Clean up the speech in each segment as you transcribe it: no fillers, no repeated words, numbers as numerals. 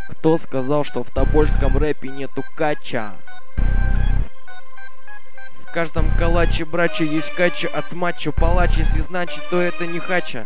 Кто сказал, что в тобольском рэпе нету кача? В каждом калаче, браче, есть кача от матча. Палач, если значит, то это не хача.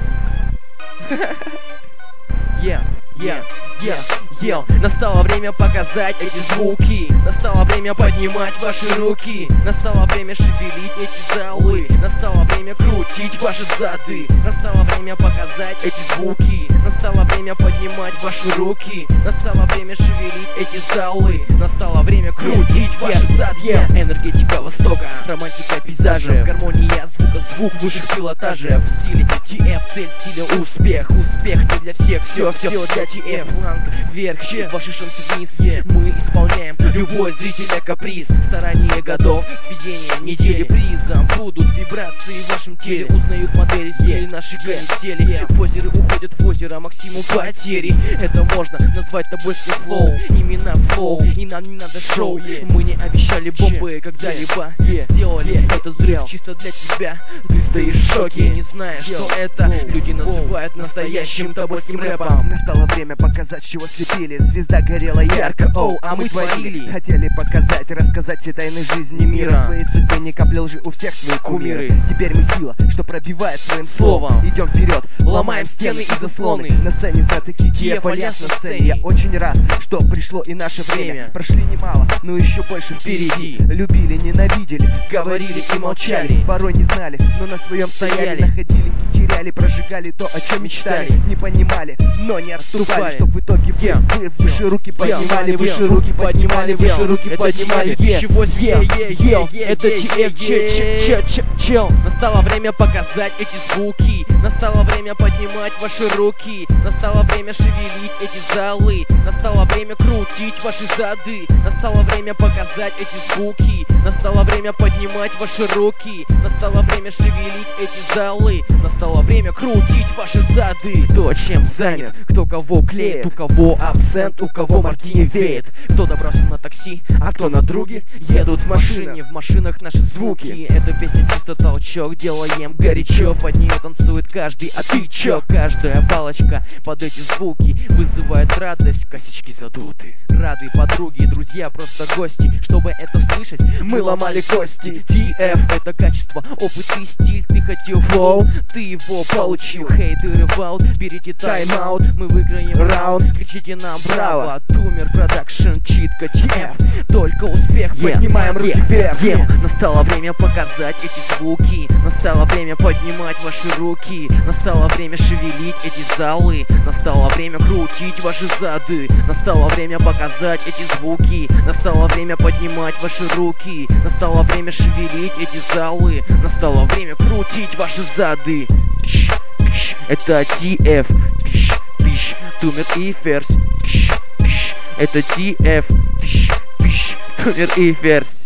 Настало время показать эти звуки. Настало время поднимать ваши руки. Настало время шевелить эти залы. Настало время крутить ваши зады. Настало время показать эти звуки. Настало время поднимать ваши руки. Настало время шевелить эти залы. Настало время крутить ваши зады. Энергетика Востока, романтика пейзажа, гармония звука, звук высших пилотажа. В стиле TF, цель стиля успех. Успех не для всех, все для TF. Фланг вверх, ваши шансы вниз. Мы исполняем любой зрителя каприз. Старание годов, сведение недели призом. Будут вибрации в вашем теле. Узнают модели стили, наши канители. Позеры уходят в озеро, максимум потери. Это можно назвать тобольским флоу. Именно флоу, и нам не надо шоу. Мы не обещали бомбы когда-либо. Сделали это взрыв чисто для тебя. Ты стоишь в шоке, не зная, что это люди называют настоящим тобольским рэпом. Настало время показать, с чего слепили. Звезда горела ярко, а мы творили. Хотели показать, рассказать все тайны жизни мира. В своей судьбе не капли лжи, у всех свои кумиры. Теперь мы сила, что пробивает своим словом. Идем вперед, ломаем стены и заслоны. На сцене знатоки TF, Альянс на сцене. Я очень рад, что пришло и наше время. Прошли немало, но еще больше впереди. Любили, ненавидели, говорили и молчали. Порой не знали, но на своем стояли. Находили и теряли, прожигали то, о чем мечтали. Не понимали, но не отступали, чтоб в итоге вы выше руки поднимали, выше руки поднимали, выше руки поднимали. Чего себе, это TF, чел. Настало время показать эти звуки. Настало время поднимать ваши руки. Настало время шевелить эти залы. Настало время крутить ваши зады. Настало время показать эти звуки. Настало время поднимать ваши руки. Настало время шевелить эти залы. Настало время крутить ваши зады. Кто чем занят, кто кого клеит, у кого абсент, у кого мартини веет. Кто добрался на такси, а кто на друге. Едут в машине, в машинах наши звуки. Это песня чисто толчок, делаем горячо. Под нее танцует каждый, а ты чё? Каждая палочка под эти звуки вызывает радость, косички задуты. Рады подруги, друзья, просто гости. Чтобы это слышать, мы ломали кости. TF это качество, опыт и стиль. Ты хотел флоу, ты его получил. Хейтеры в аут, берите тайм-аут. Мы выиграем раунд, кричите нам браво. Тумер продакшн, читка TF. Только успех, поднимаем руки вверх. Настало время показать эти звуки. Настало время поднимать ваши руки. Настало время шевелить эти залы. Настало время крутить ваши зады. Настало время показать эти звуки. Настало время поднимать ваши руки. Настало время шевелить эти залы. Настало время крутить ваши зады. Это TF, Тумер и Ферзь. Это TF, Тумер и Ферзь.